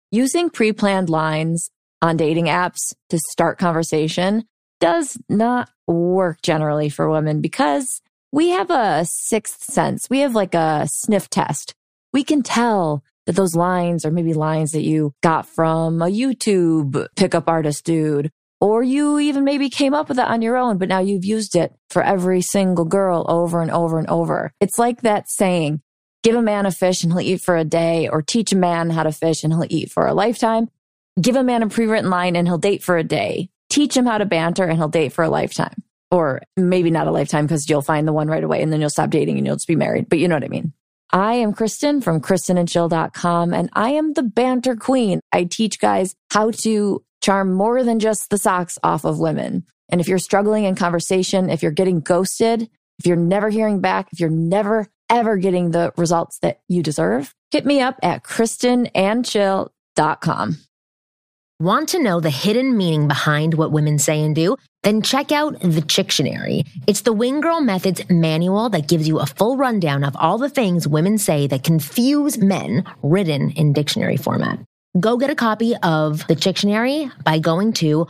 Using pre-planned lines on dating apps to start conversation does not work generally for women because we have a sixth sense. We have like a sniff test. We can tell that those lines are maybe lines that you got from a YouTube pickup artist dude, or you even maybe came up with it on your own, but now you've used it for every single girl over and over and over. It's like that saying, give a man a fish and he'll eat for a day, or teach a man how to fish and he'll eat for a lifetime. Give a man a pre-written line and he'll date for a day. Teach him how to banter and he'll date for a lifetime. Or maybe not a lifetime because you'll find the one right away and then you'll stop dating and you'll just be married. But you know what I mean. I am Kristen from KristenandChill.com, and I am the banter queen. I teach guys how to charm more than just the socks off of women. And if you're struggling in conversation, if you're getting ghosted, if you're never hearing back, if you're never, ever getting the results that you deserve, hit me up at KristenandChill.com. Want to know the hidden meaning behind what women say and do? Then check out the Chictionary. It's the Wing Girl Method's manual that gives you a full rundown of all the things women say that confuse men, written in dictionary format. Go get a copy of the Chictionary by going to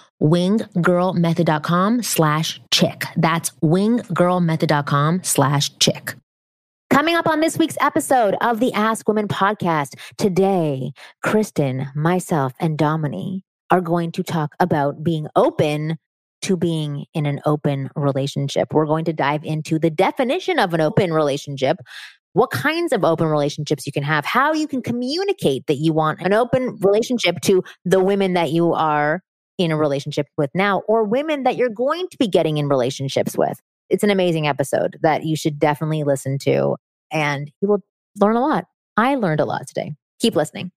winggirlmethod.com/chick. That's winggirlmethod.com/chick. Coming up on this week's episode of the Ask Women podcast, today, Kristen, myself, and Dominique are going to talk about being open to being in an open relationship. We're going to dive into the definition of an open relationship, what kinds of open relationships you can have, how you can communicate that you want an open relationship to the women that you are in a relationship with now, or women that you're going to be getting in relationships with. It's an amazing episode that you should definitely listen to, and you will learn a lot. I learned a lot today. Keep listening.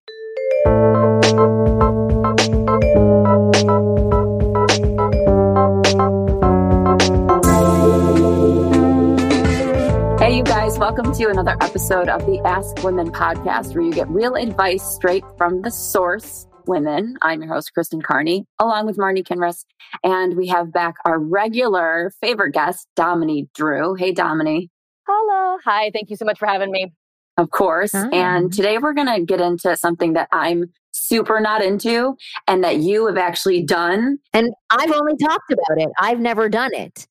Hey, you guys, welcome to another episode of the Ask Women podcast, where you get real advice straight from the source, women. I'm your host, Kristen Carney, along with Marnie Kinrys. And we have back our regular favorite guest, Dominique Drew. Hey, Dominique. Hello. Hi. Thank you so much for having me. Of course. And today we're going to get into something that I'm super not into and that you have actually done. And I've only talked about it. I've never done it.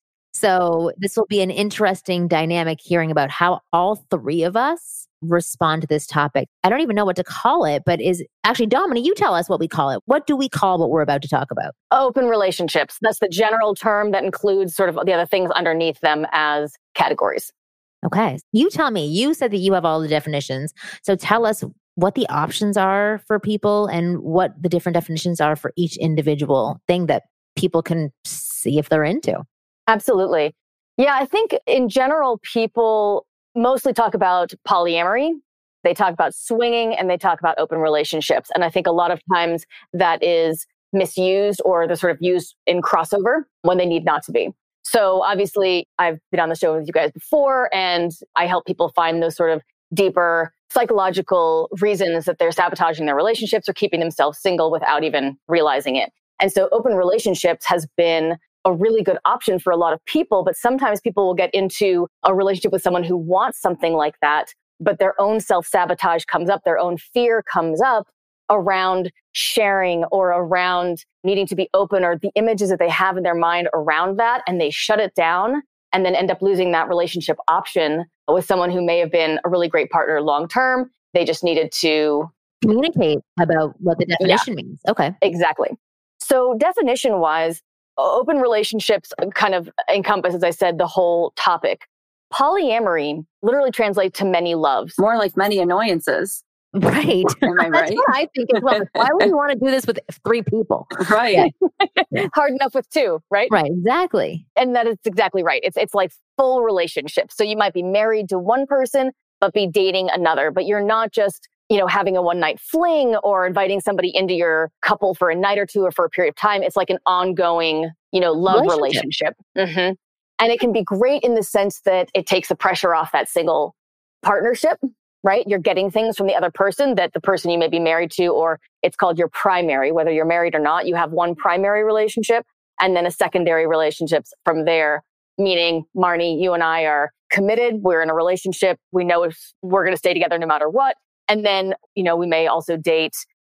So this will be an interesting dynamic hearing about how all three of us respond to this topic. I don't even know what to call it, but actually, Dominique, you tell us what we call it. What do we call what we're about to talk about? Open relationships. That's the general term that includes sort of the other things underneath them as categories. Okay. You tell me. You said that you have all the definitions. So tell us what the options are for people and what the different definitions are for each individual thing that people can see if they're into. Absolutely. Yeah, I think in general, people mostly talk about polyamory. They talk about swinging and they talk about open relationships. And I think a lot of times that is misused, or they're sort of used in crossover when they need not to be. So obviously, I've been on the show with you guys before, and I help people find those sort of deeper psychological reasons that they're sabotaging their relationships or keeping themselves single without even realizing it. And so open relationships has been a really good option for a lot of people, but sometimes people will get into a relationship with someone who wants something like that, but their own self-sabotage comes up, their own fear comes up around sharing or around needing to be open, or the images that they have in their mind around that, and they shut it down and then end up losing that relationship option with someone who may have been a really great partner long-term. They just needed to communicate about what the definition means. Okay. Exactly. So definition-wise, open relationships kind of encompass, as I said, the whole topic. Polyamory literally translates to many loves. More like many annoyances. Right. Am I right? That's what I think as well. Why would you want to do this with 3 people? Right. Hard enough with 2, right? Right. Exactly. And that is exactly right. It's like full relationships. So you might be married to one person, but be dating another. But you're not just, having a one-night fling or inviting somebody into your couple for a night or two or for a period of time. It's like an ongoing, love relationship. Mm-hmm. And it can be great in the sense that it takes the pressure off that single partnership, right? You're getting things from the other person that the person you may be married to, or it's called your primary, whether you're married or not. You have one primary relationship and then a secondary relationships from there, meaning Marnie, you and I are committed. We're in a relationship. We know if we're going to stay together no matter what. And then, we may also date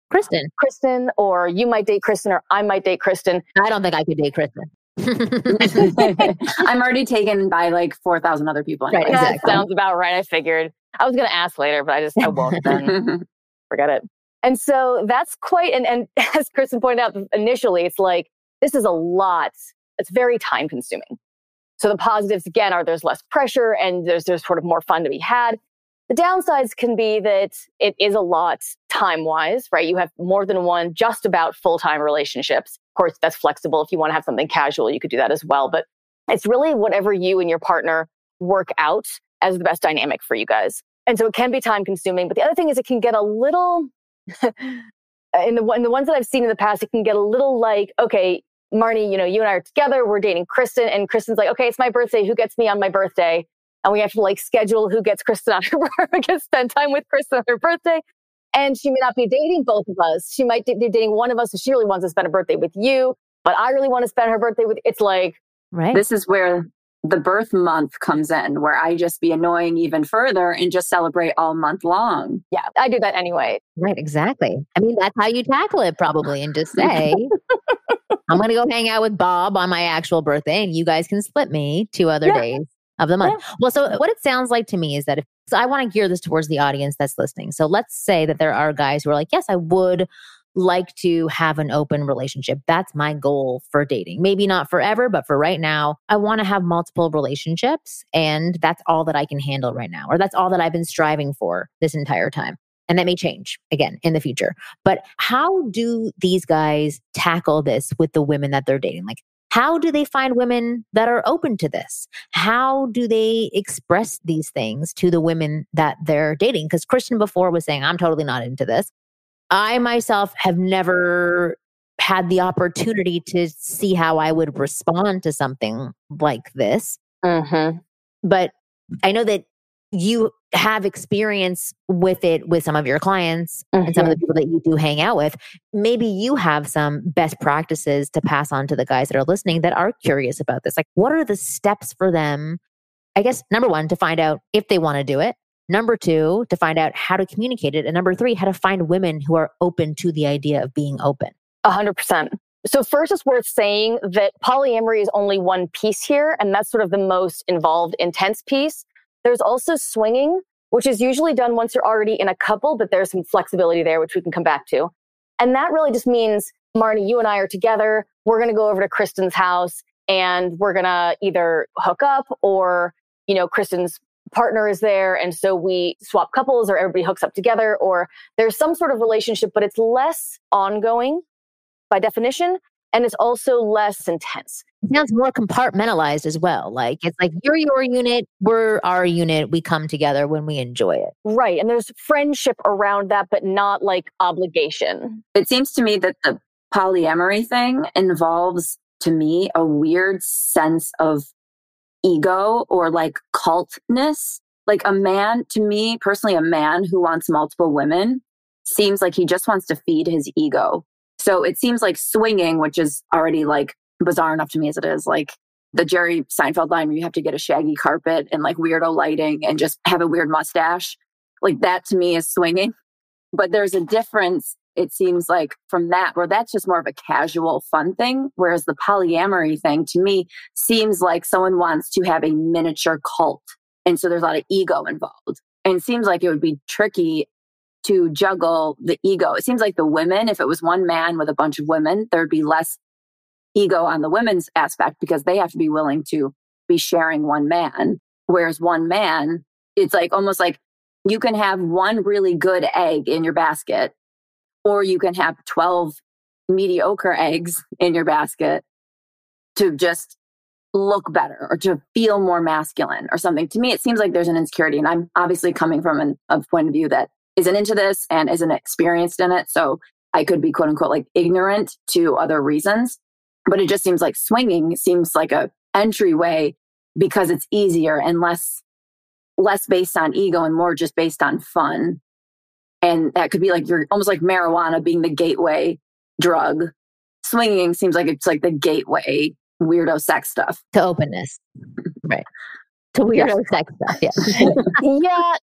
Kristen, or you might date Kristen, or I might date Kristen. I don't think I could date Kristen. I'm already taken by like 4,000 other people. Anyway. Right, exactly. That sounds about right. I figured. I was going to ask later, but I won't then. Forget it. And so that's quite, and as Kristen pointed out initially, it's like, this is a lot. It's very time consuming. So the positives, again, are there's less pressure and there's sort of more fun to be had. The downsides can be that it is a lot time-wise, right? You have more than one just about full-time relationships. Of course, that's flexible. If you want to have something casual, you could do that as well. But it's really whatever you and your partner work out as the best dynamic for you guys. And so it can be time-consuming. But the other thing is it can get a little, in the ones that I've seen in the past, it can get a little like, okay, Marnie, you and I are together. We're dating Kristen. And Kristen's like, okay, it's my birthday. Who gets me on my birthday? And we have to like schedule who gets Kristen on her birthday, can spend time with Kristen on her birthday. And she may not be dating both of us. She might be dating one of us. So she really wants to spend a birthday with you, but I really want to spend her birthday with, it's like, right. This is where the birth month comes in, where I just be annoying even further and just celebrate all month long. Yeah, I do that anyway. Right, exactly. I mean, that's how you tackle it probably, and just say, I'm going to go hang out with Bob on my actual birthday and you guys can split me 2 other days of the month. Yeah. Well, so what it sounds like to me is that so I want to gear this towards the audience that's listening. So let's say that there are guys who are like, yes, I would like to have an open relationship. That's my goal for dating. Maybe not forever, but for right now, I want to have multiple relationships and that's all that I can handle right now, or that's all that I've been striving for this entire time. And that may change again in the future. But how do these guys tackle this with the women that they're dating? Like, how do they find women that are open to this? How do they express these things to the women that they're dating? Because Kristen before was saying, I'm totally not into this. I myself have never had the opportunity to see how I would respond to something like this. Mm-hmm. But I know that you have experience with it with some of your clients and some of the people that you do hang out with. Maybe you have some best practices to pass on to the guys that are listening that are curious about this. Like, what are the steps for them? I guess, number 1, to find out if they want to do it. Number 2, to find out how to communicate it. And number 3, how to find women who are open to the idea of being open. 100%. So first, it's worth saying that polyamory is only one piece here, and that's sort of the most involved, intense piece. There's also swinging, which is usually done once you're already in a couple, but there's some flexibility there, which we can come back to. And that really just means, Marnie, you and I are together. We're going to go over to Kristen's house and we're going to either hook up or, Kristen's partner is there. And so we swap couples or everybody hooks up together, or there's some sort of relationship, but it's less ongoing by definition. And it's also less intense. It sounds more compartmentalized as well. Like, it's like, you're your unit, we're our unit. We come together when we enjoy it. Right. And there's friendship around that, but not like obligation. It seems to me that the polyamory thing involves, to me, a weird sense of ego or like cultness. Like a man, to me personally, a man who wants multiple women seems like he just wants to feed his ego. So it seems like swinging, which is already like bizarre enough to me as it is, like the Jerry Seinfeld line where you have to get a shaggy carpet and like weirdo lighting and just have a weird mustache. Like that to me is swinging. But there's a difference, it seems like, from that, where that's just more of a casual fun thing. Whereas the polyamory thing to me seems like someone wants to have a miniature cult. And so there's a lot of ego involved. And it seems like it would be tricky to juggle the ego. It seems like the women, if it was one man with a bunch of women, there'd be less ego on the women's aspect because they have to be willing to be sharing one man. Whereas one man, it's like almost like you can have one really good egg in your basket, or you can have 12 mediocre eggs in your basket to just look better or to feel more masculine or something. To me, it seems like there's an insecurity. And I'm obviously coming from a point of view that isn't into this and isn't experienced in it. So I could be quote unquote like ignorant to other reasons, but it just seems like swinging seems like a entryway because it's easier and less based on ego and more just based on fun. And that could be like, you're almost like marijuana being the gateway drug. Swinging seems like it's like the gateway weirdo sex stuff to openness. Right. To weirdo sex stuff. Yeah. Yeah.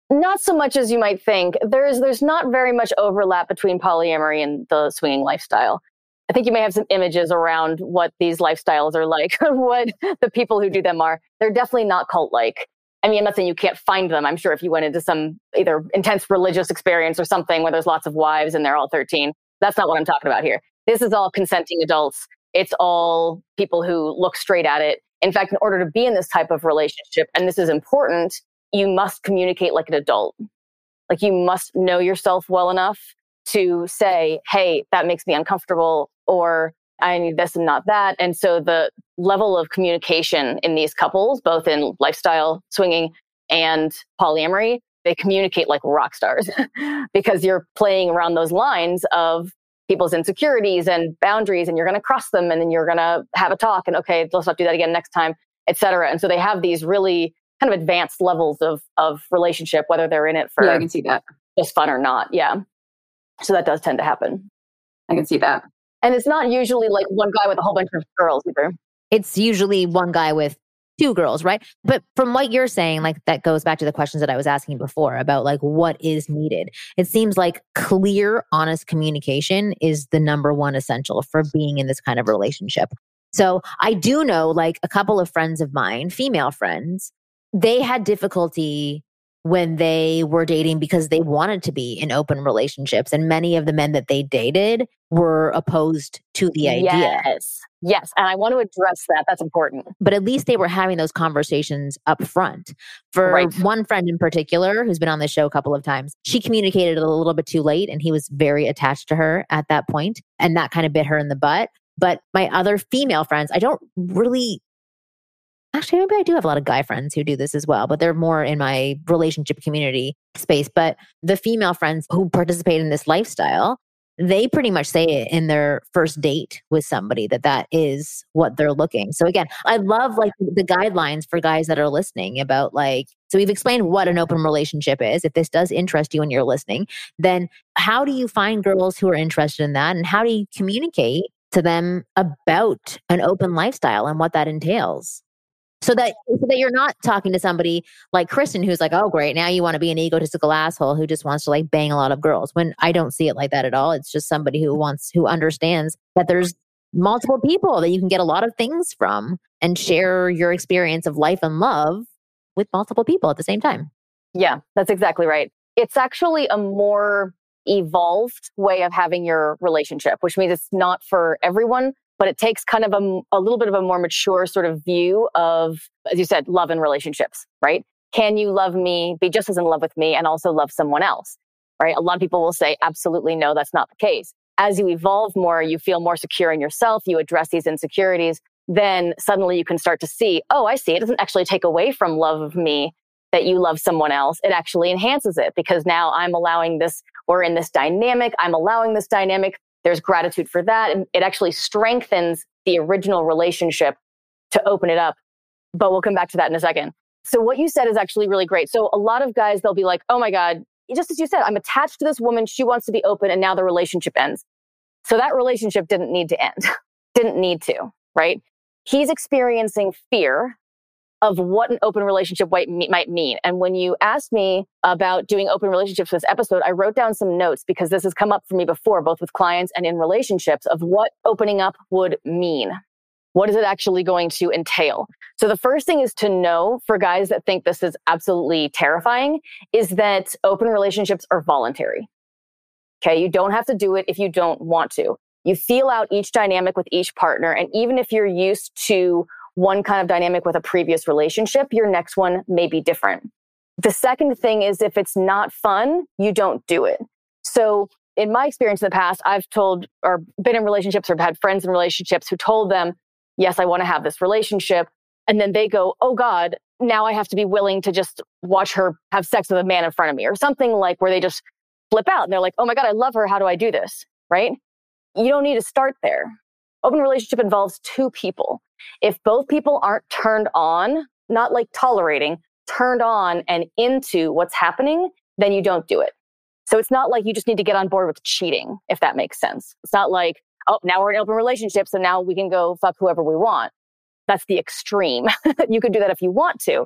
Not so much as you might think. There's not very much overlap between polyamory and the swinging lifestyle. I think you may have some images around what these lifestyles are like, what the people who do them are. They're definitely not cult-like. I mean, I'm not saying you can't find them. I'm sure if you went into some either intense religious experience or something where there's lots of wives and they're all 13, that's not what I'm talking about here. This is all consenting adults. It's all people who look straight at it. In fact, in order to be in this type of relationship, and this is important, you must communicate like an adult. Like you must know yourself well enough to say, hey, that makes me uncomfortable, or I need this and not that. And so the level of communication in these couples, both in lifestyle, swinging, and polyamory, they communicate like rock stars because you're playing around those lines of people's insecurities and boundaries, and you're going to cross them, and then you're going to have a talk, and okay, let's not do that again next time, etc. And so they have these really kind of advanced levels of relationship, whether they're in it for I can see that. just fun or not. Yeah. So that does tend to happen. I can see that. And it's not usually like one guy with a whole bunch of girls either. It's usually one guy with two girls, right? But from what you're saying, like that goes back to the questions that I was asking before about like what is needed. It seems like clear, honest communication is the number one essential for being in this kind of relationship. So I do know like a couple of friends of mine, female friends, they had difficulty when they were dating because they wanted to be in open relationships. And many of the men that they dated were opposed to the idea. Yes. And I want to address that. That's important. But at least they were having those conversations up front. For one friend in particular, who's been on the show a couple of times, she communicated a little bit too late and he was very attached to her at that point, and that kind of bit her in the butt. But my other female friends, I don't really... Actually, maybe I do have a lot of guy friends who do this as well, but they're more in my relationship community space. But the female friends who participate in this lifestyle, they pretty much say it in their first date with somebody that is what they're looking. So again, I love like the guidelines for guys that are listening about like, so we've explained what an open relationship is. If this does interest you and you're listening, then how do you find girls who are interested in that? And how do you communicate to them about an open lifestyle and what that entails? So that you're not talking to somebody like Kristen, who's like, oh, great, now you want to be an egotistical asshole who just wants to like bang a lot of girls. When I don't see it like that at all. It's just somebody who understands that there's multiple people that you can get a lot of things from and share your experience of life and love with multiple people at the same time. Yeah, that's exactly right. It's actually a more evolved way of having your relationship, which means it's not for everyone. But it takes kind of a little bit of a more mature sort of view of, as you said, love and relationships, right? Can you love me, be just as in love with me, and also love someone else, right? A lot of people will say, absolutely no, that's not the case. As you evolve more, you feel more secure in yourself, you address these insecurities, then suddenly you can start to see, oh, I see, it doesn't actually take away from love of me that you love someone else. It actually enhances it because now I'm allowing this, we're in this dynamic, I'm allowing this dynamic. There's gratitude for that. And it actually strengthens the original relationship to open it up. But we'll come back to that in a second. So what you said is actually really great. So a lot of guys, they'll be like, oh my God, just as you said, I'm attached to this woman. She wants to be open. And now the relationship ends. So that relationship didn't need to end. Didn't need to, right? He's experiencing fear of what an open relationship might mean. And when you asked me about doing open relationships for this episode, I wrote down some notes because this has come up for me before, both with clients and in relationships, of what opening up would mean. What is it actually going to entail? So the first thing is to know, for guys that think this is absolutely terrifying, is that open relationships are voluntary. Okay, you don't have to do it if you don't want to. You feel out each dynamic with each partner. And even if you're used to one kind of dynamic with a previous relationship, your next one may be different. The second thing is if it's not fun, you don't do it. So in my experience in the past, I've told or been in relationships or had friends in relationships who told them, yes, I want to have this relationship. And then they go, oh God, now I have to be willing to just watch her have sex with a man in front of me or something like where they just flip out and they're like, oh my God, I love her. How do I do this? Right? You don't need to start there. Open relationship involves two people. If both people aren't turned on, not like tolerating, turned on and into what's happening, then you don't do it. So it's not like you just need to get on board with cheating, if that makes sense. It's not like, oh, now we're in an open relationship, so now we can go fuck whoever we want. That's the extreme. You could do that if you want to.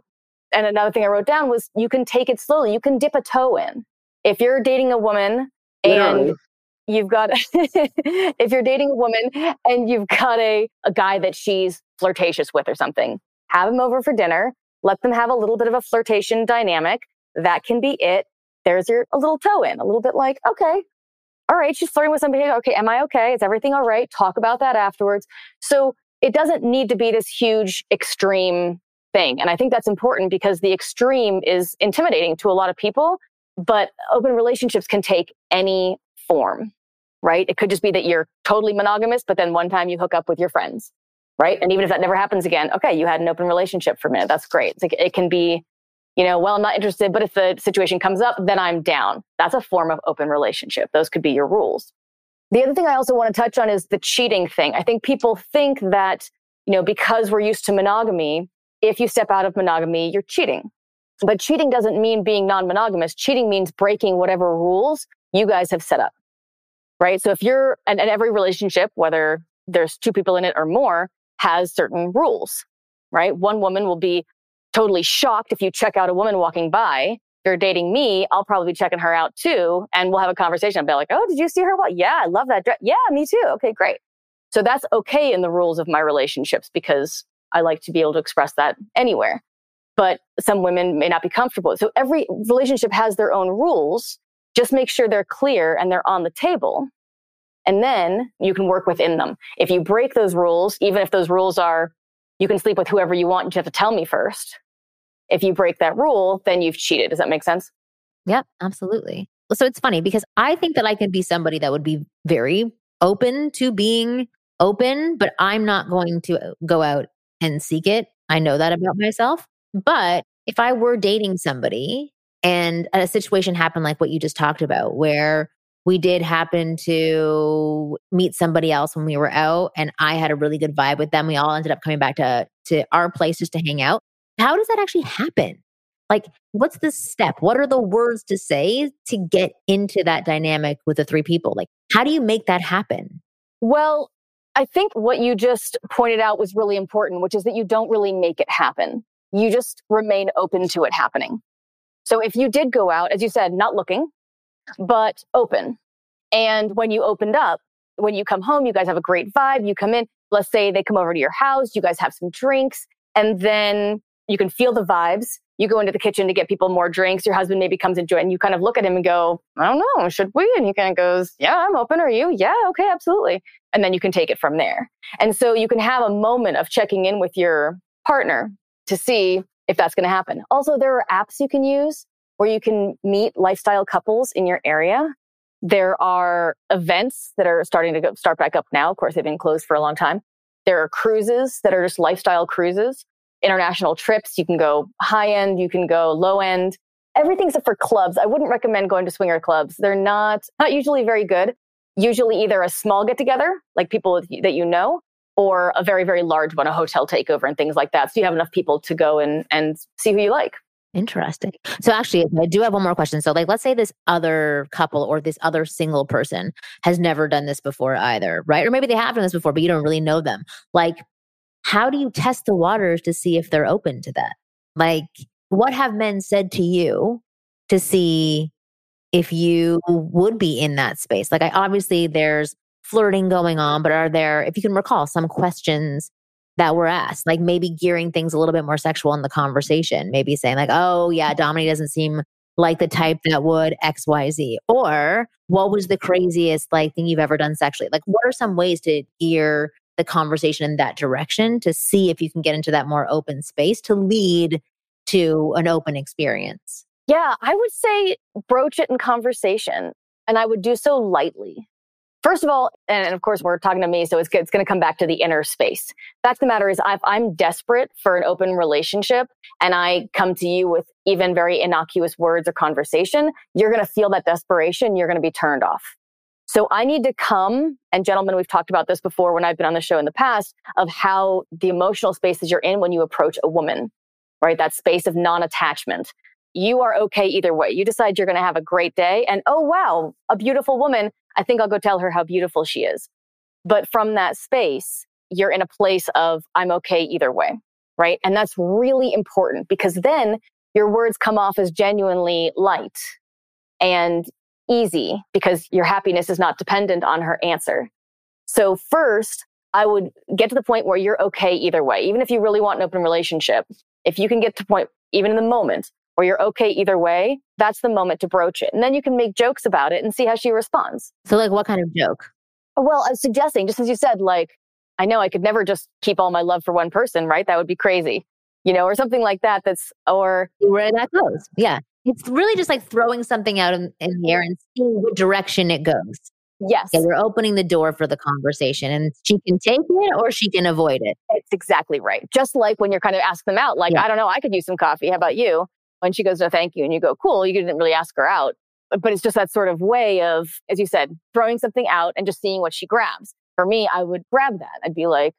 And another thing I wrote down was you can take it slowly. You can dip a toe in. If you're dating a woman and you've got, if you're dating a woman and you've got a guy that she's flirtatious with or something, have him over for dinner, let them have a little bit of a flirtation dynamic. That can be it. There's a little toe in, a little bit like, okay, all right, she's flirting with somebody. Okay, am I okay? Is everything all right? Talk about that afterwards. So it doesn't need to be this huge extreme thing. And I think that's important because the extreme is intimidating to a lot of people, but open relationships can take any form, right? It could just be that you're totally monogamous, but then one time you hook up with your friends, right? And even if that never happens again, okay, you had an open relationship for a minute. That's great. It's like, it can be, well, I'm not interested, but if the situation comes up, then I'm down. That's a form of open relationship. Those could be your rules. The other thing I also want to touch on is the cheating thing. I think people think that, because we're used to monogamy, if you step out of monogamy, you're cheating. But cheating doesn't mean being non-monogamous. Cheating means breaking whatever rules you guys have set up, right? So if and every relationship, whether there's two people in it or more, has certain rules, right? One woman will be totally shocked if you check out a woman walking by. If you're dating me, I'll probably be checking her out too. And we'll have a conversation. I'll be like, oh, did you see her? What? Yeah, I love that dress. Yeah, me too. Okay, great. So that's okay in the rules of my relationships because I like to be able to express that anywhere. But some women may not be comfortable. So every relationship has their own rules. Just make sure they're clear and they're on the table. And then you can work within them. If you break those rules, even if those rules are, you can sleep with whoever you want, you have to tell me first. If you break that rule, then you've cheated. Does that make sense? Yep, absolutely. So it's funny because I think that I can be somebody that would be very open to being open, but I'm not going to go out and seek it. I know that about myself. But if I were dating somebody and a situation happened like what you just talked about, where we did happen to meet somebody else when we were out and I had a really good vibe with them, we all ended up coming back to our place just to hang out. How does that actually happen? Like, what's the step? What are the words to say to get into that dynamic with the three people? Like, how do you make that happen? Well, I think what you just pointed out was really important, which is that you don't really make it happen. You just remain open to it happening. So if you did go out, as you said, not looking, but open. And when you opened up, when you come home, you guys have a great vibe. You come in, let's say they come over to your house, you guys have some drinks, and then you can feel the vibes. You go into the kitchen to get people more drinks. Your husband maybe comes into it and you kind of look at him and go, I don't know, should we? And he kind of goes, yeah, I'm open. Are you? Yeah, okay, absolutely. And then you can take it from there. And so you can have a moment of checking in with your partner to see if that's going to happen. Also, there are apps you can use where you can meet lifestyle couples in your area. There are events that are starting to start back up now. Of course, they've been closed for a long time. There are cruises that are just lifestyle cruises. International trips, you can go high end, you can go low end, everything except for clubs. I wouldn't recommend going to swinger clubs. They're not usually very good. Usually either a small get together, like people that you know, or a very, very large one, a hotel takeover and things like that. So you have enough people to go and see who you like. Interesting. So actually, I do have one more question. So let's say this other couple or this other single person has never done this before either, right? Or maybe they have done this before, but you don't really know them. How do you test the waters to see if they're open to that? What have men said to you to see if you would be in that space? Obviously there's flirting going on, but are there, if you can recall, some questions that were asked, maybe gearing things a little bit more sexual in the conversation, maybe saying oh yeah, Dominique doesn't seem like the type that would XYZ, or what was the craziest thing you've ever done sexually? What are some ways to gear the conversation in that direction to see if you can get into that more open space to lead to an open experience? Yeah, I would say broach it in conversation, and I would do so lightly. First of all, and of course we're talking to me, so it's going to come back to the inner space. Fact of the matter is, if I'm desperate for an open relationship and I come to you with even very innocuous words or conversation, you're going to feel that desperation. You're going to be turned off. So I need to come, and gentlemen, we've talked about this before when I've been on the show in the past, of how the emotional spaces you're in when you approach a woman, right? That space of non-attachment. You are okay either way. You decide you're going to have a great day and, oh, wow, a beautiful woman. I think I'll go tell her how beautiful she is. But from that space, you're in a place of, I'm okay either way, right? And that's really important because then your words come off as genuinely light and easy because your happiness is not dependent on her answer. So first, I would get to the point where you're okay either way. Even if you really want an open relationship, if you can get to the point, even in the moment, where you're okay either way, that's the moment to broach it. And then you can make jokes about it and see how she responds. So like what kind of joke? Well, I was suggesting, just as you said, like, I know I could never just keep all my love for one person, right? That would be crazy, or something like that. Or where that goes. Yeah. It's really just like throwing something out in the air and seeing what direction it goes. Yes. Yeah, we're opening the door for the conversation and she can take it or she can avoid it. It's exactly right. Just like when you're kind of asking them out, like, I don't know, I could use some coffee. How about you? When she goes, no, thank you. And you go, cool. You didn't really ask her out. But it's just that sort of way of, as you said, throwing something out and just seeing what she grabs. For me, I would grab that. I'd be like,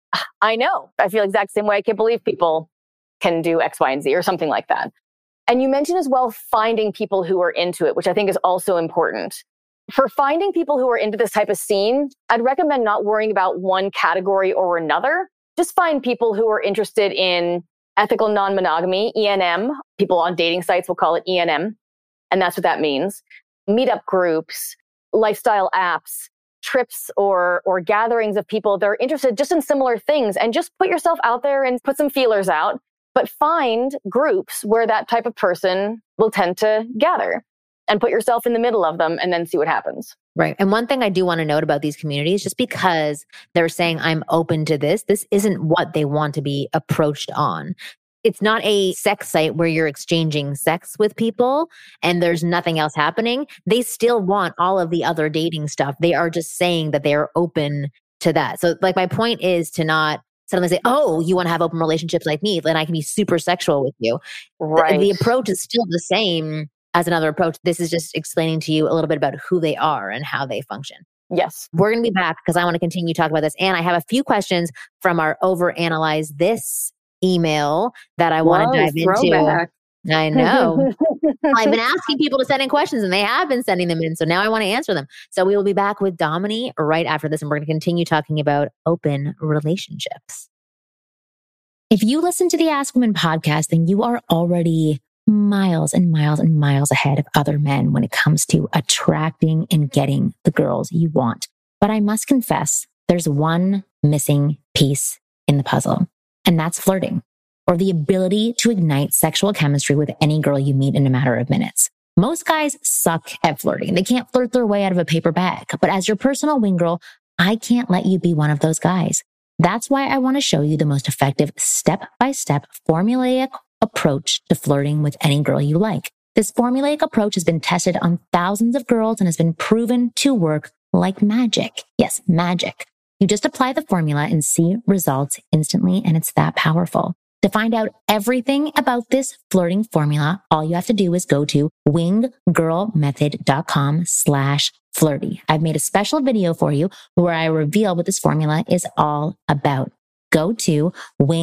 I know. I feel exact same way. I can't believe people can do X, Y, and Z or something like that. And you mentioned as well, finding people who are into it, which I think is also important. For finding people who are into this type of scene, I'd recommend not worrying about one category or another. Just find people who are interested in ethical non-monogamy, ENM. People on dating sites will call it ENM. And that's what that means. Meetup groups, lifestyle apps, trips or gatherings of people that are interested just in similar things, and just put yourself out there and put some feelers out, but find groups where that type of person will tend to gather and put yourself in the middle of them and then see what happens. Right. And one thing I do want to note about these communities, just because they're saying I'm open to this isn't what they want to be approached on. It's not a sex site where you're exchanging sex with people and there's nothing else happening. They still want all of the other dating stuff. They are just saying that they are open to that. So like my point is to not suddenly say, oh, you want to have open relationships like me, then I can be super sexual with you. Right. The approach is still the same as another approach. This is just explaining to you a little bit about who they are and how they function. Yes. We're going to be back because I want to continue talking about this. And I have a few questions from our Overanalyze This email that I want to dive into. I know. I've been asking people to send in questions and they have been sending them in. So now I want to answer them. So we will be back with Domini right after this. And we're going to continue talking about open relationships. If you listen to the Ask Women podcast, then you are already miles and miles and miles ahead of other men when it comes to attracting and getting the girls you want. But I must confess, there's one missing piece in the puzzle, and that's flirting, or the ability to ignite sexual chemistry with any girl you meet in a matter of minutes. Most guys suck at flirting. They can't flirt their way out of a paper bag. But as your personal wing girl, I can't let you be one of those guys. That's why I want to show you the most effective step-by-step formulaic approach to flirting with any girl you like. This formulaic approach has been tested on thousands of girls and has been proven to work like magic. Yes, magic. You just apply the formula and see results instantly, and it's that powerful. To find out everything about this flirting formula, all you have to do is go to winggirlmethod.com/flirty. I've made a special video for you where I reveal what this formula is all about. Go to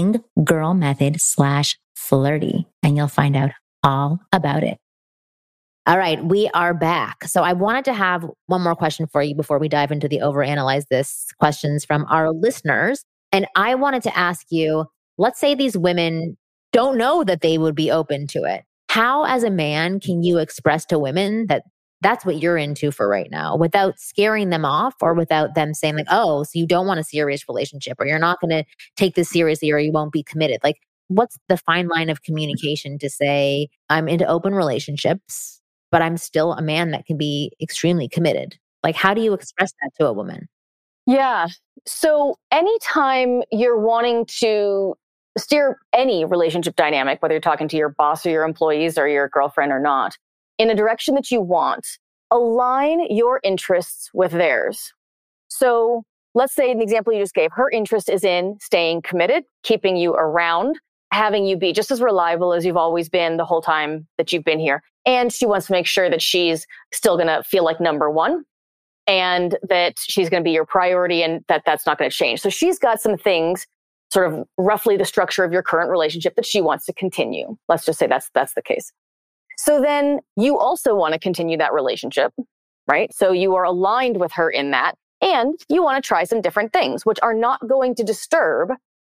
winggirlmethod/flirty and you'll find out all about it. All right, we are back. So I wanted to have one more question for you before we dive into the Overanalyze This questions from our listeners. And I wanted to ask you, let's say these women don't know that they would be open to it. How, as a man, can you express to women that that's what you're into for right now without scaring them off or without them saying like, oh, so you don't want a serious relationship or you're not going to take this seriously or you won't be committed? Like, what's the fine line of communication to say, I'm into open relationships, but I'm still a man that can be extremely committed? Like, how do you express that to a woman? Yeah. So anytime you're wanting to steer any relationship dynamic, whether you're talking to your boss or your employees or your girlfriend or not, in a direction that you want, align your interests with theirs. So let's say in the example you just gave, her interest is in staying committed, keeping you around, having you be just as reliable as you've always been the whole time that you've been here. And she wants to make sure that she's still going to feel like number one and that she's going to be your priority and that that's not going to change. So she's got some things, sort of roughly the structure of your current relationship that she wants to continue. Let's just say that's the case. So then you also want to continue that relationship, right? So you are aligned with her in that, and you want to try some different things, which are not going to disturb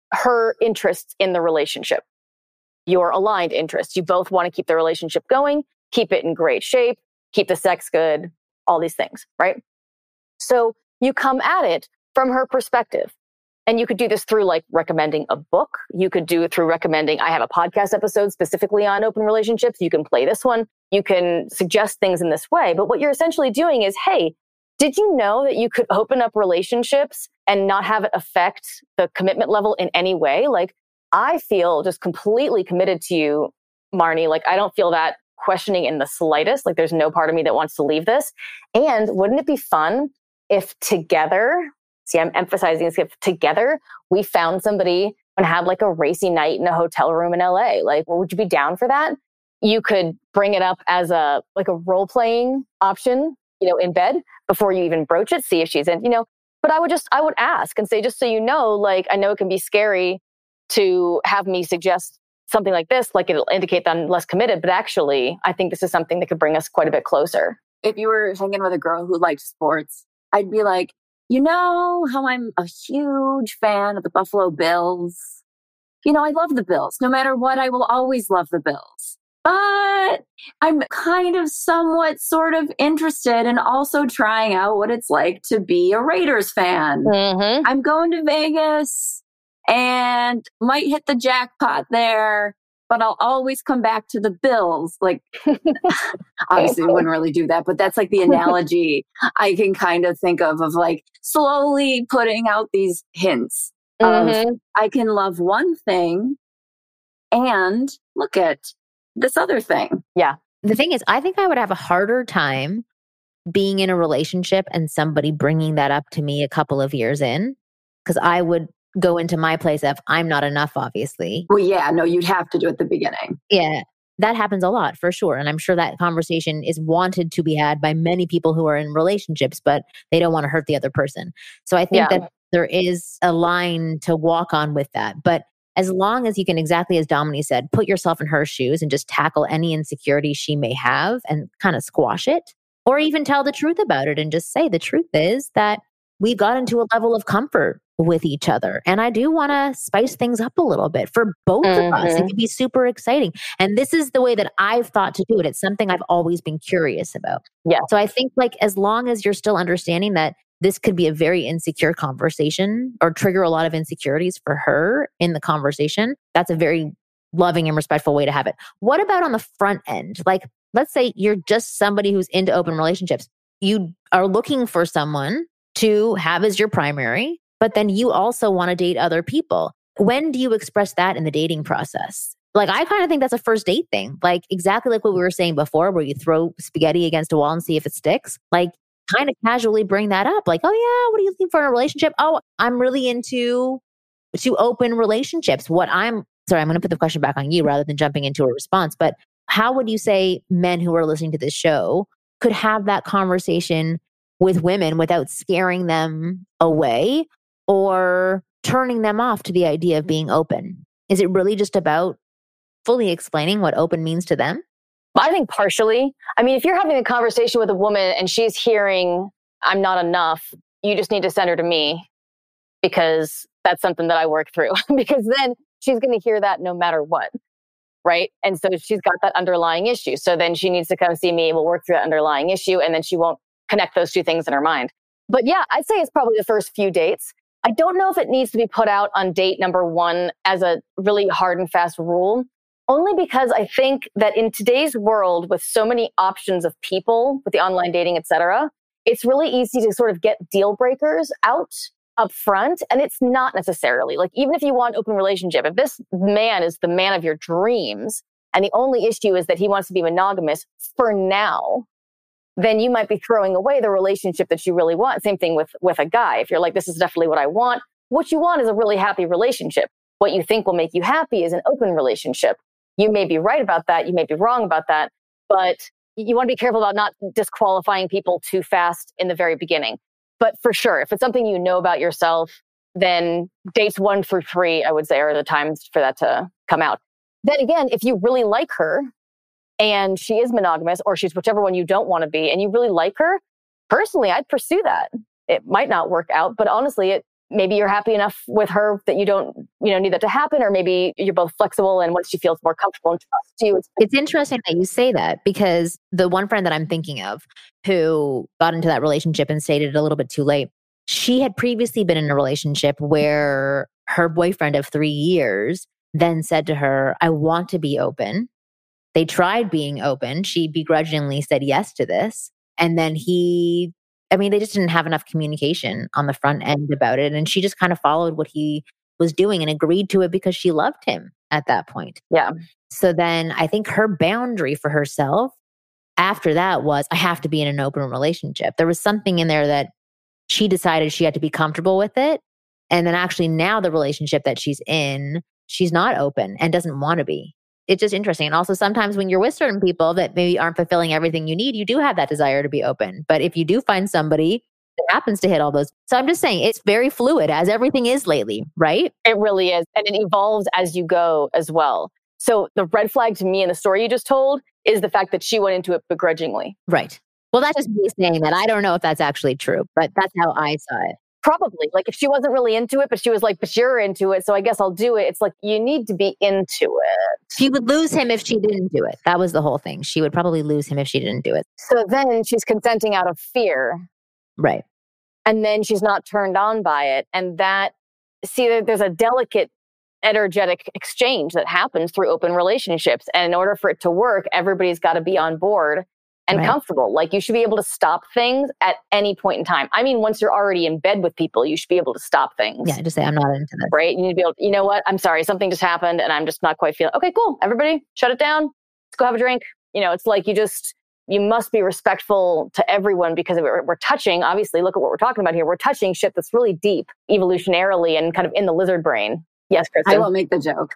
her interests in the relationship, your aligned interests. You both want to keep the relationship going, keep it in great shape, keep the sex good, all these things, right? So you come at it from her perspective. And you could do this through like recommending a book. You could do it through recommending, I have a podcast episode specifically on open relationships. You can play this one. You can suggest things in this way. But what you're essentially doing is, hey, did you know that you could open up relationships and not have it affect the commitment level in any way? Like, I feel just completely committed to you, Marnie. Like, I don't feel that questioning in the slightest. Like, there's no part of me that wants to leave this. And wouldn't it be fun if together, see, I'm emphasizing this, if together we found somebody and had like a racy night in a hotel room in LA? Like, well, would you be down for that? You could bring it up as a role playing option, in bed before you even broach it, see if she's in, but I would ask and say, just so you know, like, I know it can be scary to have me suggest something like this, like it'll indicate that I'm less committed, but actually I think this is something that could bring us quite a bit closer. If you were hanging with a girl who liked sports, I'd be like, you know how I'm a huge fan of the Buffalo Bills? I love the Bills. No matter what, I will always love the Bills. But I'm kind of somewhat sort of interested in also trying out what it's like to be a Raiders fan. Mm-hmm. I'm going to Vegas and might hit the jackpot there, but I'll always come back to the Bills. Like, obviously we wouldn't really do that, but that's like the analogy I can kind of think of like slowly putting out these hints of I can love one thing and look at this other thing. Yeah. The thing is, I think I would have a harder time being in a relationship and somebody bringing that up to me a couple of years in, because I would go into my place of I'm not enough, obviously. Well, yeah, no, you'd have to do it at the beginning. Yeah, that happens a lot for sure. And I'm sure that conversation is wanted to be had by many people who are in relationships, but they don't want to hurt the other person. So I think that there is a line to walk on with that. But as long as you can, exactly as Dominique said, put yourself in her shoes and just tackle any insecurity she may have and kind of squash it, or even tell the truth about it and just say the truth is that we've gotten to a level of comfort with each other. And I do want to spice things up a little bit for both of us. It could be super exciting. And this is the way that I've thought to do it. It's something I've always been curious about. Yeah. So I think like as long as you're still understanding that this could be a very insecure conversation or trigger a lot of insecurities for her in the conversation, that's a very loving and respectful way to have it. What about on the front end? Like, let's say you're just somebody who's into open relationships. You are looking for someone to have as your primary, but then you also want to date other people. When do you express that in the dating process? Like, I kind of think that's a first date thing. Like, exactly like what we were saying before, where you throw spaghetti against a wall and see if it sticks. Like, kind of casually bring that up. Like, oh yeah, what are you looking for in a relationship? Oh, I'm really into open relationships. I'm going to put the question back on you rather than jumping into a response. But how would you say men who are listening to this show could have that conversation with women without scaring them away or turning them off to the idea of being open? Is it really just about fully explaining what open means to them? I think partially. I mean, if you're having a conversation with a woman and she's hearing, I'm not enough, you just need to send her to me because that's something that I work through. Because then she's going to hear that no matter what. Right. And so she's got that underlying issue. So then she needs to come see me. We'll work through that underlying issue. And then she won't connect those two things in her mind. But yeah, I'd say it's probably the first few dates. I don't know if it needs to be put out on date number one as a really hard and fast rule. Only because I think that in today's world, with so many options of people, with the online dating, et cetera, it's really easy to sort of get deal breakers out up front. And it's not necessarily like, even if you want open relationship, if this man is the man of your dreams, and the only issue is that he wants to be monogamous for now, then you might be throwing away the relationship that you really want. Same thing with a guy. If you're like, this is definitely what I want. What you want is a really happy relationship. What you think will make you happy is an open relationship. You may be right about that. You may be wrong about that. But you want to be careful about not disqualifying people too fast in the very beginning. But for sure, if it's something you know about yourself, then dates 1 through 3, I would say, are the times for that to come out. Then again, if you really like her and she is monogamous, or she's whichever one you don't want to be, and you really like her, personally, I'd pursue that. It might not work out, but honestly, maybe you're happy enough with her that you don't need that to happen, or maybe you're both flexible and once she feels more comfortable and trusts you. It's interesting that you say that, because the one friend that I'm thinking of who got into that relationship and stayed it a little bit too late, she had previously been in a relationship where her boyfriend of 3 years then said to her, I want to be open. They tried being open. She begrudgingly said yes to this. And then they just didn't have enough communication on the front end about it. And she just kind of followed what he was doing and agreed to it because she loved him at that point. Yeah. So then I think her boundary for herself after that was, I have to be in an open relationship. There was something in there that she decided she had to be comfortable with it. And then actually now the relationship that she's in, she's not open and doesn't want to be. It's just interesting. And also sometimes when you're with certain people that maybe aren't fulfilling everything you need, you do have that desire to be open. But if you do find somebody that happens to hit all those. So I'm just saying it's very fluid, as everything is lately, right? It really is. And it evolves as you go as well. So the red flag to me in the story you just told is the fact that she went into it begrudgingly. Right. Well, that's just me saying that. I don't know if that's actually true, but that's how I saw it. Probably. Like if she wasn't really into it, but she was like, but you're into it, so I guess I'll do it. It's like, you need to be into it. She would lose him if she didn't do it. That was the whole thing. She would probably lose him if she didn't do it. So then she's consenting out of fear. Right. And then she's not turned on by it. And there's a delicate, energetic exchange that happens through open relationships. And in order for it to work, everybody's got to be on board and comfortable. Like you should be able to stop things at any point in time. I mean, once you're already in bed with people, you should be able to stop things. Yeah, just say, I'm not into this. Right? You need to be able to, you know what? I'm sorry, something just happened and I'm just not quite feeling. Okay, cool. Everybody shut it down. Let's go have a drink. It's like you must be respectful to everyone, because we're touching, obviously, look at what we're talking about here. We're touching shit that's really deep evolutionarily and kind of in the lizard brain. Yes, Kristen. I won't make the joke.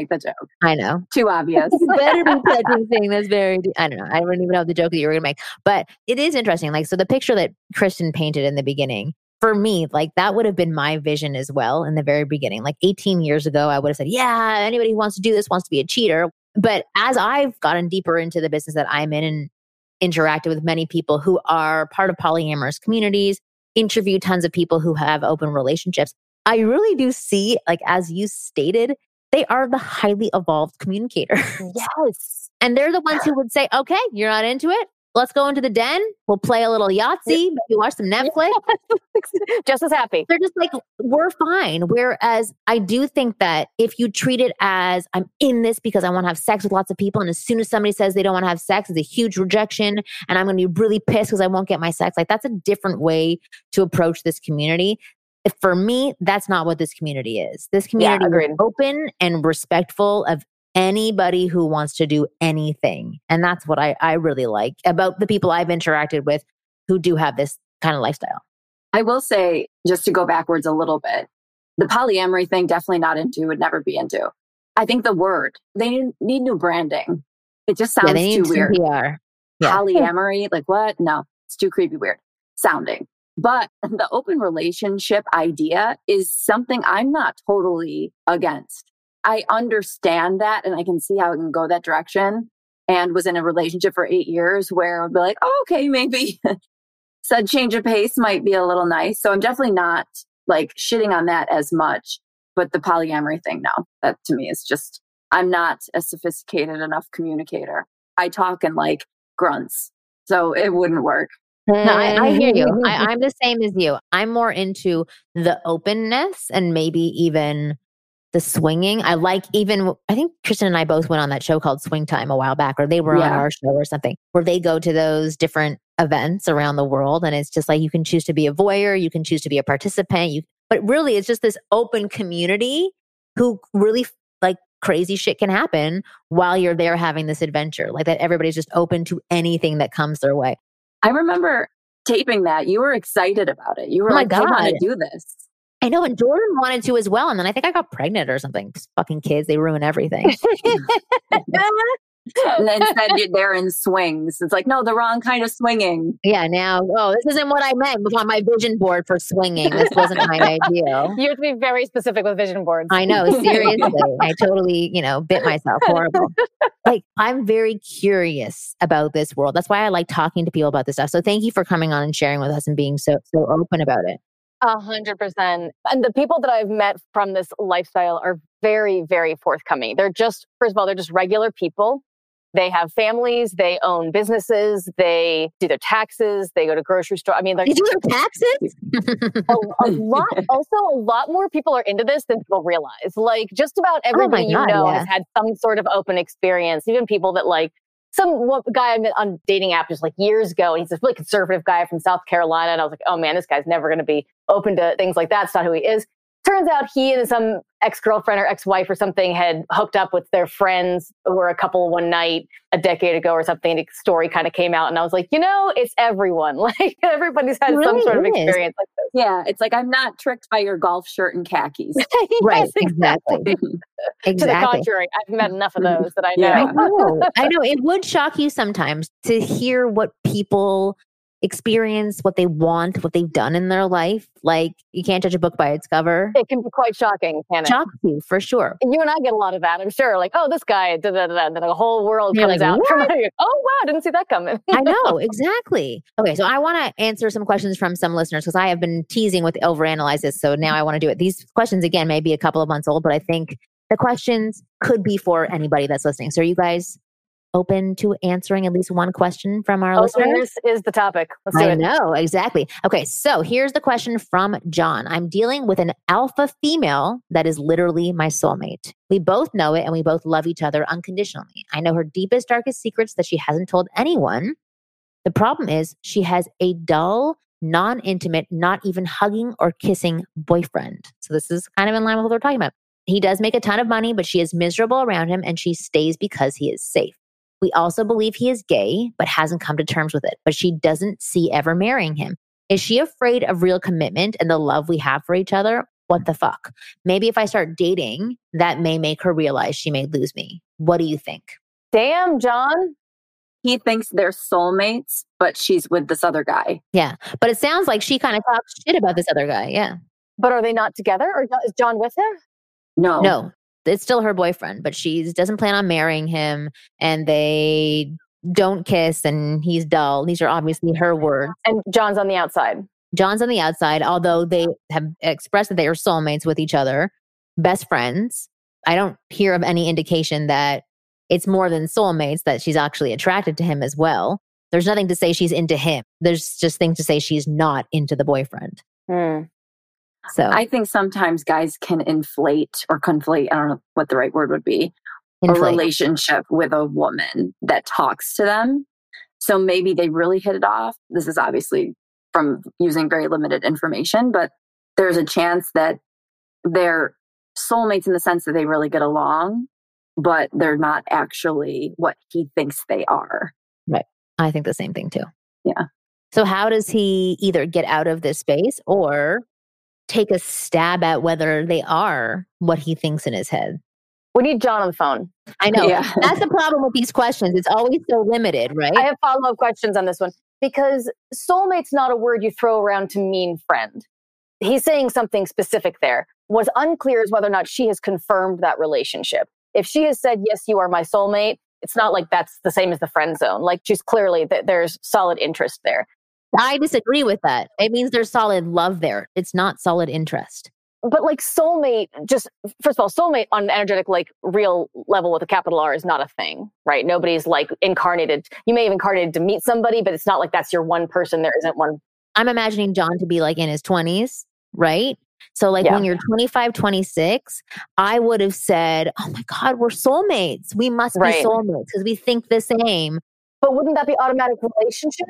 I know. Too obvious. Better be touching thing that's very, I don't know. I don't even know the joke that you were going to make. But it is interesting. Like, so the picture that Kristen painted in the beginning, for me, like that would have been my vision as well in the very beginning. Like 18 years ago, I would have said, yeah, anybody who wants to do this wants to be a cheater. But as I've gotten deeper into the business that I'm in and interacted with many people who are part of polyamorous communities, interviewed tons of people who have open relationships, I really do see, like, as you stated, they are the highly evolved communicators. Yes. And they're the ones who would say, okay, you're not into it. Let's go into the den. We'll play a little Yahtzee. Maybe watch some Netflix. Just as happy. They're just like, we're fine. Whereas I do think that if you treat it as, I'm in this because I want to have sex with lots of people. And as soon as somebody says they don't want to have sex, it's a huge rejection. And I'm going to be really pissed because I won't get my sex. Like, that's a different way to approach this community. For me, that's not what this community is. This community is open and respectful of anybody who wants to do anything. And that's what I really like about the people I've interacted with who do have this kind of lifestyle. I will say, just to go backwards a little bit, the polyamory thing, definitely not into, would never be into. I think the word, they need new branding. It just sounds too weird. PR. Yeah. Polyamory, like what? No, it's too creepy weird sounding. But the open relationship idea is something I'm not totally against. I understand that, and I can see how it can go that direction, and was in a relationship for 8 years where I'd be like, oh, okay, maybe said change of pace might be a little nice. So I'm definitely not like shitting on that as much. But the polyamory thing, no, that to me is just, I'm not a sophisticated enough communicator. I talk in like grunts, so it wouldn't work. No, I hear you. I'm the same as you. I'm more into the openness and maybe even the swinging. I think Kristen and I both went on that show called Swing Time a while back, or they were on our show or something, where they go to those different events around the world. And it's just like, you can choose to be a voyeur, you can choose to be a participant. But really, it's just this open community who really, like, crazy shit can happen while you're there having this adventure. Like that everybody's just open to anything that comes their way. I remember taping that. You were excited about it. You were like, I want to do this. I know. And Jordan wanted to as well. And then I think I got pregnant or something. Just fucking kids, they ruin everything. And instead they're in swings. It's like, no, the wrong kind of swinging. Yeah, now, this isn't what I meant on my vision board for swinging. This wasn't my ideal. You have to be very specific with vision boards. I know, seriously. I totally, bit myself. Horrible. Like, I'm very curious about this world. That's why I like talking to people about this stuff. So thank you for coming on and sharing with us and being so open about it. 100%. And the people that I've met from this lifestyle are very, very forthcoming. They're just, first of all, they're just regular people. They have families, they own businesses, they do their taxes, they go to grocery store. I mean, you do their taxes? a lot. Also, a lot more people are into this than people realize. Like just about everybody has had some sort of open experience. Even people that like some guy I met on dating apps just like years ago. And he's a really conservative guy from South Carolina. And I was like, oh man, this guy's never going to be open to things like that. It's not who he is. Turns out he and some ex-girlfriend or ex-wife or something had hooked up with their friends who were a couple one night a decade ago or something. The story kind of came out and I was like, it's everyone. Like everybody's had some sort of experience like this. Yeah. It's like, I'm not tricked by your golf shirt and khakis. Right. Exactly. To the contrary, I've met enough of those that I know. Yeah. I know. It would shock you sometimes to hear what people experience, what they want, what they've done in their life. Like you can't judge a book by its cover. It can be quite shocking, can it? Shocks you for sure. You and I get a lot of that, I'm sure. Like, oh, this guy, and then the whole world comes out from like, oh wow, didn't see that coming. I know, exactly. Okay, so I want to answer some questions from some listeners because I have been teasing with overanalyze this, so now I want to do it. These questions, again, may be a couple of months old, but I think the questions could be for anybody that's listening. So are you guys open to answering at least one question from our listeners? This is the topic. Let's do it. I know, exactly. Okay, so here's the question from John. I'm dealing with an alpha female that is literally my soulmate. We both know it and we both love each other unconditionally. I know her deepest, darkest secrets that she hasn't told anyone. The problem is she has a dull, non-intimate, not even hugging or kissing boyfriend. So this is kind of in line with what we're talking about. He does make a ton of money, but she is miserable around him and she stays because he is safe. We also believe he is gay, but hasn't come to terms with it. But she doesn't see ever marrying him. Is she afraid of real commitment and the love we have for each other? What the fuck? Maybe if I start dating, that may make her realize she may lose me. What do you think? Damn, John. He thinks they're soulmates, but she's with this other guy. Yeah. But it sounds like she kind of talks shit about this other guy. Yeah. But are they not together? Or is John with her? No. It's still her boyfriend, but she doesn't plan on marrying him and they don't kiss and he's dull. These are obviously her words. And John's on the outside. John's on the outside, although they have expressed that they are soulmates with each other, best friends. I don't hear of any indication that it's more than soulmates, that she's actually attracted to him as well. There's nothing to say she's into him. There's just things to say she's not into the boyfriend. So I think sometimes guys can inflate or conflate, I don't know what the right word would be, a relationship with a woman that talks to them. So maybe they really hit it off. This is obviously from using very limited information, but there's a chance that they're soulmates in the sense that they really get along, but they're not actually what he thinks they are. Right. I think the same thing too. Yeah. So how does he either get out of this space or take a stab at whether they are what he thinks in his head? We need John on the phone. I know. Yeah. That's the problem with these questions. It's always so limited, right? I have follow-up questions on this one because soulmate's not a word you throw around to mean friend. He's saying something specific there. What's unclear is whether or not she has confirmed that relationship. If she has said, yes, you are my soulmate, it's not like that's the same as the friend zone. Like she's clearly, there's solid interest there. I disagree with that. It means there's solid love there. It's not solid interest. But like soulmate, just first of all, soulmate on an energetic, like real level with a capital R is not a thing, right? Nobody's like incarnated. You may have incarnated to meet somebody, but it's not like that's your one person. There isn't one. I'm imagining John to be like in his 20s, right? So like when you're 25, 26, I would have said, oh my God, we're soulmates. We must be soulmates because we think the same. But wouldn't that be automatic relationship?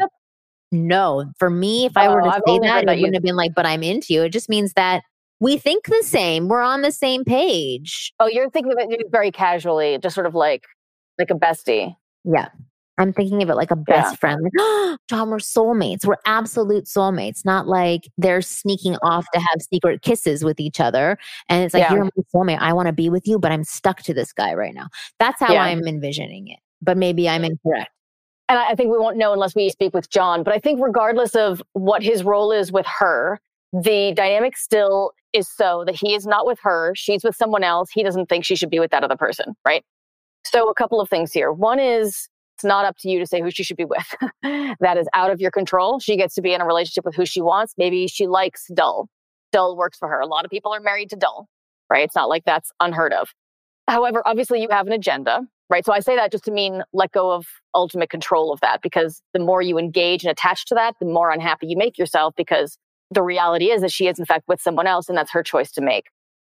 No, for me, if I were to say that, it wouldn't have been like, but I'm into you. It just means that we think the same. We're on the same page. Oh, you're thinking of it very casually, just sort of like a bestie. Yeah. I'm thinking of it like a best friend. Like, oh, John, we're soulmates. We're absolute soulmates. Not like they're sneaking off to have secret kisses with each other. And it's like, you're my soulmate. I want to be with you, but I'm stuck to this guy right now. That's how I'm envisioning it. But maybe I'm incorrect. And I think we won't know unless we speak with John. But I think regardless of what his role is with her, the dynamic still is so that he is not with her. She's with someone else. He doesn't think she should be with that other person, right? So a couple of things here. One is it's not up to you to say who she should be with. That is out of your control. She gets to be in a relationship with who she wants. Maybe she likes dull. dull works for her. A lot of people are married to dull, right? It's not like that's unheard of. However, obviously you have an agenda, right? So I say that just to mean let go of ultimate control of that, because the more you engage and attach to that, the more unhappy you make yourself, because the reality is that she is in fact with someone else and that's her choice to make.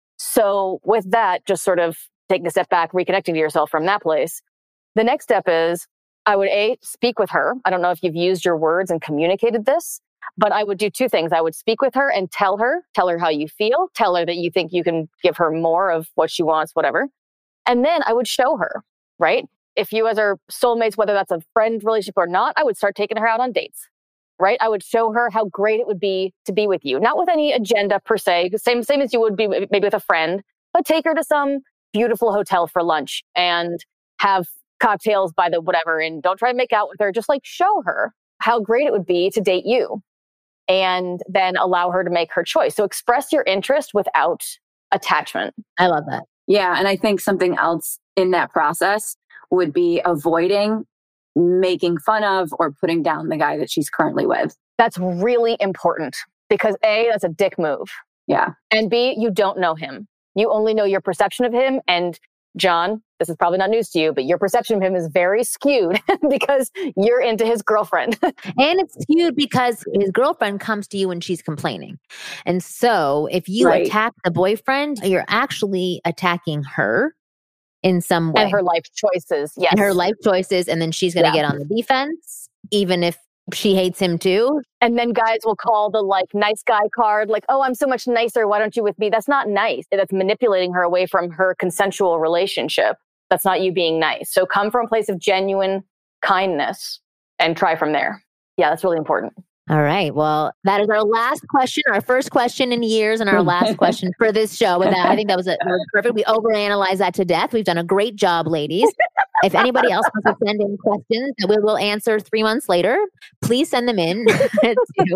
So with that, just sort of taking a step back, reconnecting to yourself from that place. The next step is I would speak with her. I don't know if you've used your words and communicated this, but I would do two things. I would speak with her and tell her how you feel, tell her that you think you can give her more of what she wants, whatever. And then I would show her, right? If you guys are soulmates, whether that's a friend relationship or not, I would start taking her out on dates, right? I would show her how great it would be to be with you. Not with any agenda per se, same as you would be maybe with a friend, but take her to some beautiful hotel for lunch and have cocktails by the whatever, and don't try to make out with her. Just like show her how great it would be to date you, and then allow her to make her choice. So express your interest without attachment. I love that. Yeah. And I think something else in that process would be avoiding making fun of or putting down the guy that she's currently with. That's really important, because A, that's a dick move. Yeah. And B, you don't know him. You only know your perception of him. And John, this is probably not news to you, but your perception of him is very skewed because you're into his girlfriend. And it's skewed because his girlfriend comes to you when she's complaining. And so if you attack the boyfriend, you're actually attacking her in some way. And her life choices. Yes. And her life choices. And then she's going to get on the defense, even if she hates him too. And then guys will call the nice guy card, oh, I'm so much nicer. Why don't you with me? That's not nice. That's manipulating her away from her consensual relationship. That's not you being nice. So come from a place of genuine kindness and try from there. Yeah, that's really important. All right. Well, that is our last question, our first question in years, and our last question for this show. With that, I think that was perfect. We overanalyzed that to death. We've done a great job, ladies. If anybody else wants to send in questions that we will answer 3 months later, please send them in to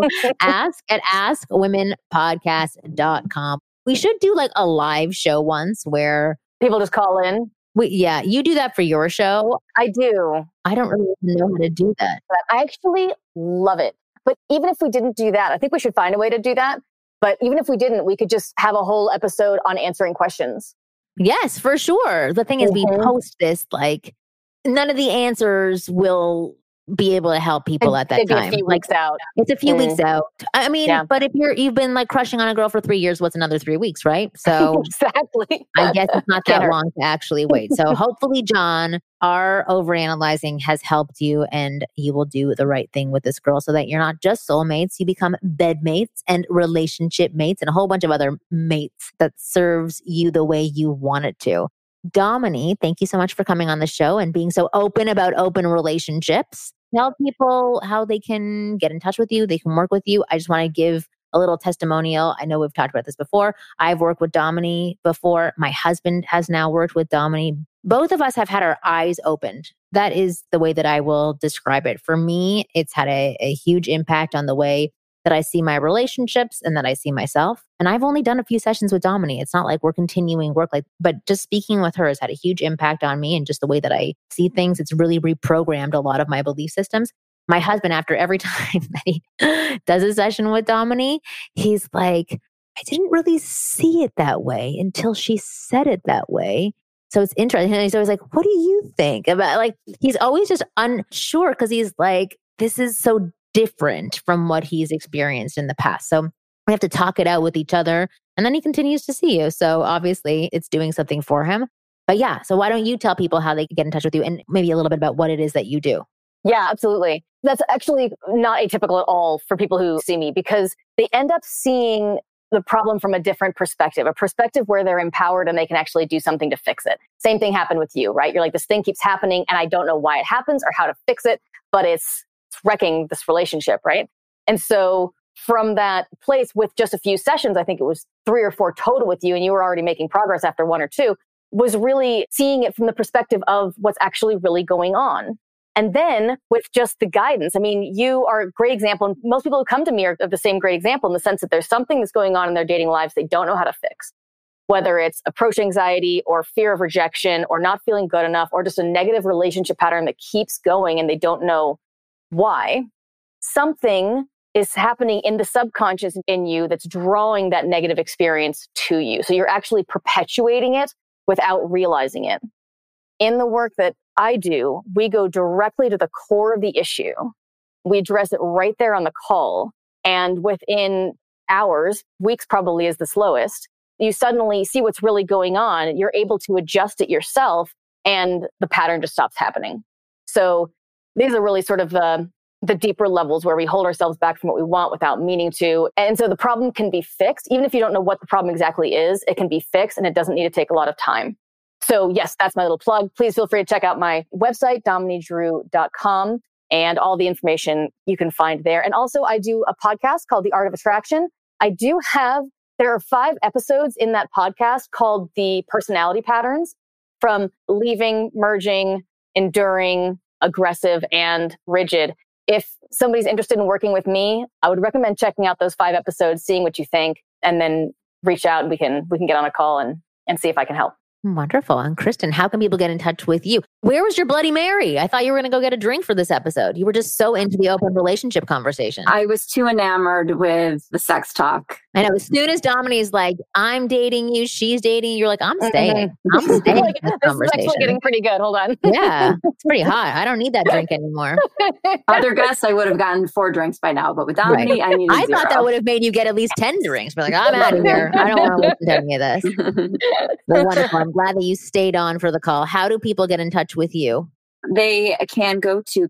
ask@askwomenpodcast.com. We should do a live show once where people just call in. You do that for your show. I do. I don't really know how to do that. But I actually love it. But even if we didn't do that, I think we should find a way to do that. But even if we didn't, we could just have a whole episode on answering questions. Yes, for sure. The thing is, we post this, none of the answers will be able to help people at that time. It's a few weeks out. It's a few weeks out. I mean, but if you've been crushing on a girl for 3 years, what's another 3 weeks, right? So exactly. I guess it's not that long to actually wait. So hopefully, John, our overanalyzing has helped you, and you will do the right thing with this girl so that you're not just soulmates, you become bedmates and relationship mates and a whole bunch of other mates that serves you the way you want it to. Domini, thank you so much for coming on the show and being so open about open relationships. Tell people how they can get in touch with you, they can work with you. I just want to give a little testimonial. I know we've talked about this before. I've worked with Domini before. My husband has now worked with Domini. Both of us have had our eyes opened. That is the way that I will describe it. For me, it's had a huge impact on the way that I see my relationships and that I see myself. And I've only done a few sessions with Domini. It's not like we're continuing work, but just speaking with her has had a huge impact on me and just the way that I see things. It's really reprogrammed a lot of my belief systems. My husband, after every time that he does a session with Domini, he's like, I didn't really see it that way until she said it that way. So it's interesting. And he's always like, what do you think about, he's always just unsure because he's like, this is so different from what he's experienced in the past. So we have to talk it out with each other. And then he continues to see you. So obviously it's doing something for him. But yeah, so why don't you tell people how they can get in touch with you and maybe a little bit about what it is that you do? Yeah, absolutely. That's actually not atypical at all for people who see me, because they end up seeing the problem from a different perspective, a perspective where they're empowered and they can actually do something to fix it. Same thing happened with you, right? You're like, this thing keeps happening and I don't know why it happens or how to fix it, but it's wrecking this relationship, right? And so from that place, with just a few sessions, I think it was 3 or 4 total with you, and you were already making progress after 1 or 2, was really seeing it from the perspective of what's actually really going on. And then with just the guidance, I mean, you are a great example. And most people who come to me are the same great example, in the sense that there's something that's going on in their dating lives they don't know how to fix. Whether it's approach anxiety or fear of rejection or not feeling good enough or just a negative relationship pattern that keeps going and they don't know why. Something is happening in the subconscious in you that's drawing that negative experience to you. So you're actually perpetuating it without realizing it. In the work that I do, we go directly to the core of the issue. We address it right there on the call. And within hours, weeks probably is the slowest, you suddenly see what's really going on. You're able to adjust it yourself and the pattern just stops happening. So these are really sort of the deeper levels where we hold ourselves back from what we want without meaning to. And so the problem can be fixed. Even if you don't know what the problem exactly is, it can be fixed and it doesn't need to take a lot of time. So yes, that's my little plug. Please feel free to check out my website, dominiedrew.com, and all the information you can find there. And also I do a podcast called The Art of Attraction. There are 5 episodes in that podcast called The Personality Patterns, from leaving, merging, enduring, aggressive, and rigid. If somebody's interested in working with me, I would recommend checking out those 5 episodes, seeing what you think, and then reach out and we can get on a call and see if I can help. Wonderful. And Kristen, how can people get in touch with you? Where was your Bloody Mary? I thought you were going to go get a drink for this episode. You were just so into the open relationship conversation. I was too enamored with the sex talk. I know. As soon as Domini's like, I'm dating you, she's dating you, you're like, I'm staying. I'm staying. Like, this is actually getting pretty good. Hold on. Yeah, it's pretty hot. I don't need that drink anymore. Other guests, I would have gotten 4 drinks by now, but with Domini, right. I needed 0. thought that would have made you get at least 10 drinks. But like, I'm out of here. I don't want to listen to any of this. Well, wonderful. I'm glad that you stayed on for the call. How do people get in touch with you? They can go to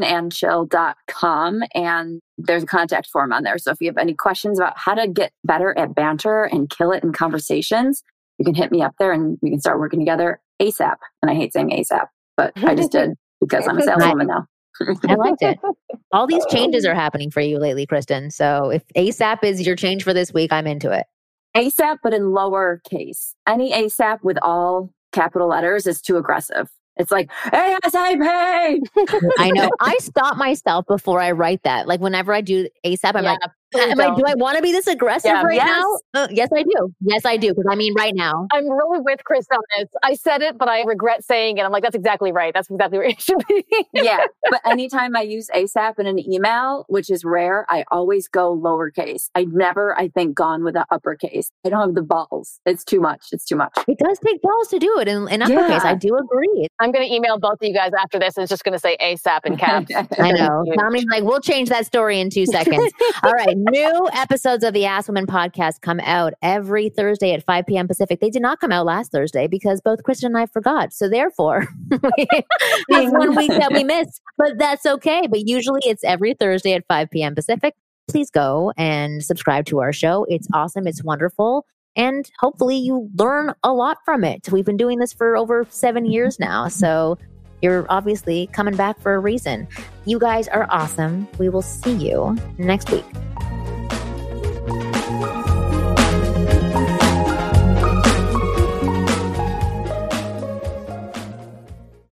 kristenandchill.com and there's a contact form on there. So if you have any questions about how to get better at banter and kill it in conversations, you can hit me up there and we can start working together ASAP. And I hate saying ASAP, but I just did because I'm a saleswoman now. I liked it. All these changes are happening for you lately, Kristen. So if ASAP is your change for this week, I'm into it. ASAP, but in lowercase. Any ASAP with all capital letters is too aggressive. It's like, ASAP. I know. I stop myself before I write that. Like whenever I do ASAP, I'm like, do I want to be this aggressive now? Yes, I do. Yes, I do. Because I mean, right now. I'm really with Chris on this. I said it, but I regret saying it. I'm like, that's exactly right. That's exactly where it should be. Yeah. But anytime I use ASAP in an email, which is rare, I always go lowercase. I never, I think, gone with an uppercase. I don't have the balls. It's too much. It's too much. It does take balls to do it in uppercase. I do agree. I'm going to email both of you guys after this. And it's just going to say ASAP in caps. I know. Tommy's like, we'll change that story in 2 seconds. All right. New episodes of the Ask Women podcast come out every Thursday at 5 p.m. Pacific. They did not come out last Thursday because both Kristen and I forgot. So therefore, that's 1 week that we missed. But that's okay. But usually it's every Thursday at 5 p.m. Pacific. Please go and subscribe to our show. It's awesome. It's wonderful. And hopefully you learn a lot from it. We've been doing this for over 7 years now. So you're obviously coming back for a reason. You guys are awesome. We will see you next week.